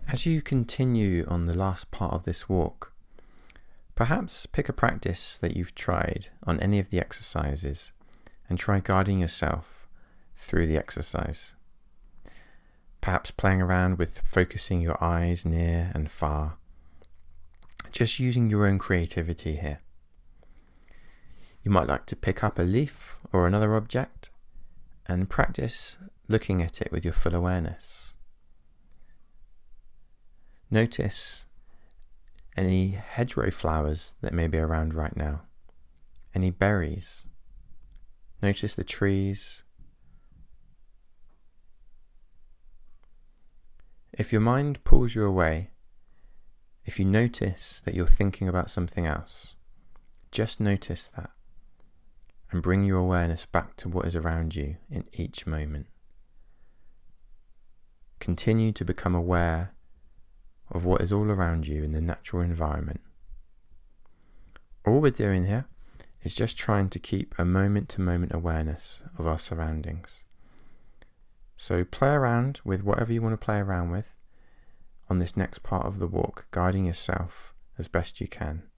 As you continue on the last part of this walk, perhaps pick a practice that you've tried on any of the exercises and try guiding yourself through the exercise. Perhaps playing around with focusing your eyes near and far, just using your own creativity here. You might like to pick up a leaf or another object and practice looking at it with your full awareness. Notice any hedgerow flowers that may be around right now, any berries. Notice the trees. If your mind pulls you away, if you notice that you're thinking about something else, just notice that and bring your awareness back to what is around you in each moment. Continue to become aware of what is all around you in the natural environment. All we're doing here is just trying to keep a moment-to-moment awareness of our surroundings. So play around with whatever you want to play around with on this next part of the walk, guiding yourself as best you can.